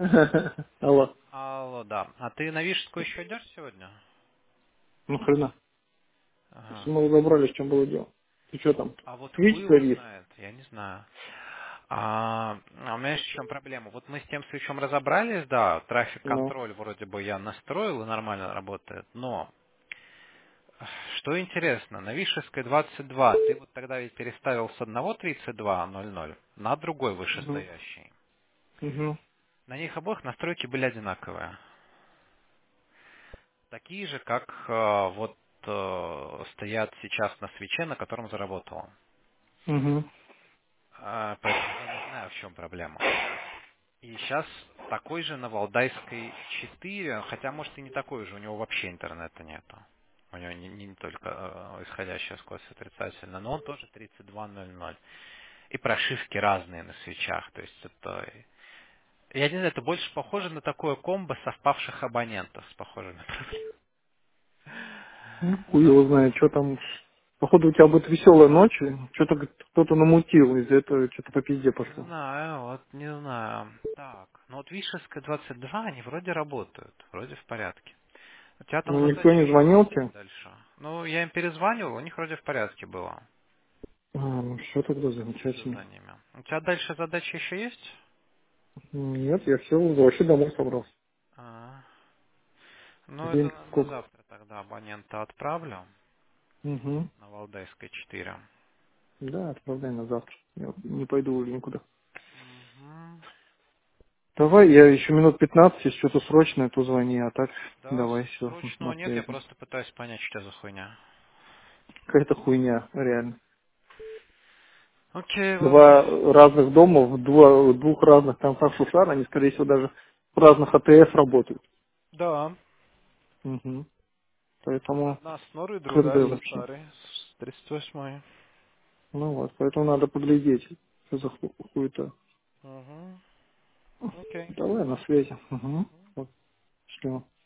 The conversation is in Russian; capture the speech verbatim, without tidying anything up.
Алло. Алло, да. А ты на Вишенскую еще идешь сегодня? Ну хрена. Если Ага. мы разобрались, в чем было дело. Ты что там? А вот Твич хуй его завис? знает, я не знаю. А, а у меня есть в чем проблема. Вот мы с тем свечом разобрались, да, Ну. трафик-контроль вроде бы я настроил и нормально работает, но что интересно, на Вишевской двадцать два ты вот тогда ведь переставил с одного тридцать два ноль ноль на другой Угу. вышестоящий. Угу. На них обоих настройки были одинаковые. Такие же, как э, вот э, стоят сейчас на свече, на котором заработал. Угу. А, поэтому я не знаю, в чем проблема. И сейчас такой же на Валдайской четыре, хотя может и не такой же, у него вообще интернета нету. У него не, не только э, исходящая скорость отрицательная, но он тоже тридцать два ноль ноль. И прошивки разные на свечах. То есть это, я не знаю, это больше похоже на такое комбо совпавших абонентов с похожими проблемами. Ну, хуй Но его знает, что там. Походу у тебя будет веселая ночь, что-то кто-то намутил, из-за этого что-то по пизде не пошло. знаю, вот не знаю. Так, ну вот Вишевская двадцать два, они вроде работают, вроде в порядке. У тебя там Ну, никто задача не еще звонил есть тебе? дальше? Ну, я им перезванивал, у них вроде в порядке было. А, ну все тогда Слежу замечательно. за ними. У тебя дальше задача еще есть? Нет, я все, вообще домой собрался. А, ну, это День на сколько? завтра тогда абонента отправлю Угу. на Валдайской четыре. Да, отправляй на завтра. Я не пойду уже никуда. Угу. Давай, я еще минут пятнадцать, если что-то срочное, то звони, а так Да, давай, все, срочного на нет, я связи. просто пытаюсь понять, что это за хуйня. Какая-то хуйня, реально. Окей, ладно. Два разных дома в два- в двух разных концах Шушара, они, скорее всего, даже в разных АТС работают. Да. Угу. Поэтому Одна с Норой, хз другая со вообще. старой, с тридцать восьмой. Ну вот, поэтому надо поглядеть, что за ху- хуета. Угу. Окей. Давай, на связи. Угу. Вот, счастливо.